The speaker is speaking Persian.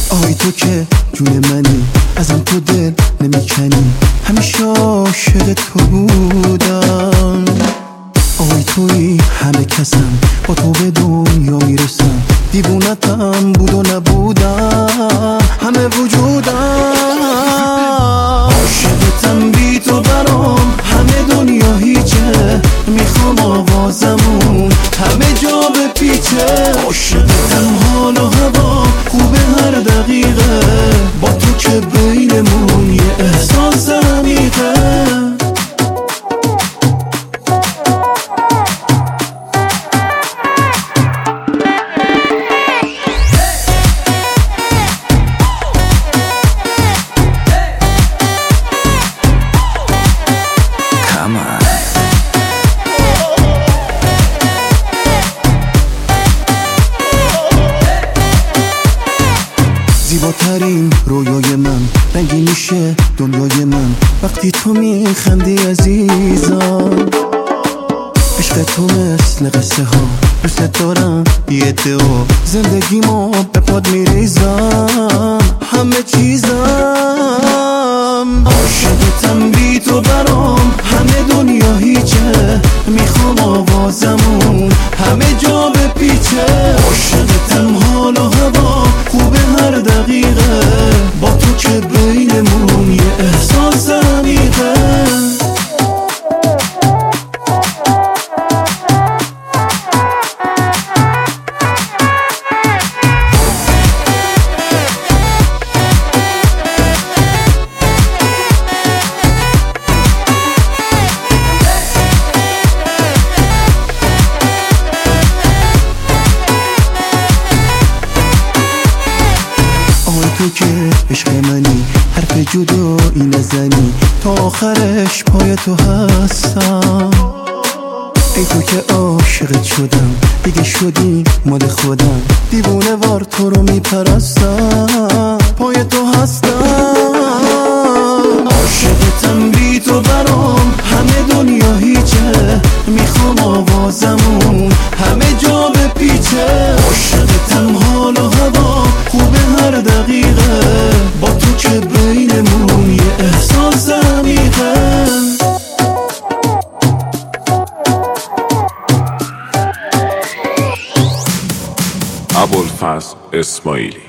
آی تو که جون منی، ازم تو دل نمیکنی، همیشه عاشق تو بودم. آی تویی همه کسم، با تو به دنیا میرسم، دیوونتم بود و نبودم، همه وجودم عاشقتم، بی تو برام همه دنیا هیچه، میخوام آوازمون همه جا به پیچه. عاشقتم، حال و هوا خوبه هر دقیقه، با تو که بینمون یه احساس عمیقه. زیباترین رویای من، رنگی میشه دنیای من وقتی تو میخندی عزیزم. عشق تو مثل قصه ها، دوست دارم یه دو، زندگیمو به پاد میریزم، همه چیزم. عاشقتم، بی تو برام همه دنیا هیچه، میخوام آوازمون همه جا به پیچه. عاشقتم، حال و هوا خوبه هر دقیقه، با تو که بینمون یه احساس عمیقه. تو که عشق منی، حرف جدایی نزنی، تا آخرش پای تو هستم. ای تو که عاشقت شدم، دیگه شدی مال خودم، دیوونه وار تو رو میپرستم، پای تو هستم. عاشقتم، بی تو برام همه دنیا هیچه، میخوام آوازمون همه جا به پیچه. عاشقتم، حال و هوا خوبه هر دقیقه، با تو که بینمون یه احساس عمیقه. ابوالفضل اسماعیلی.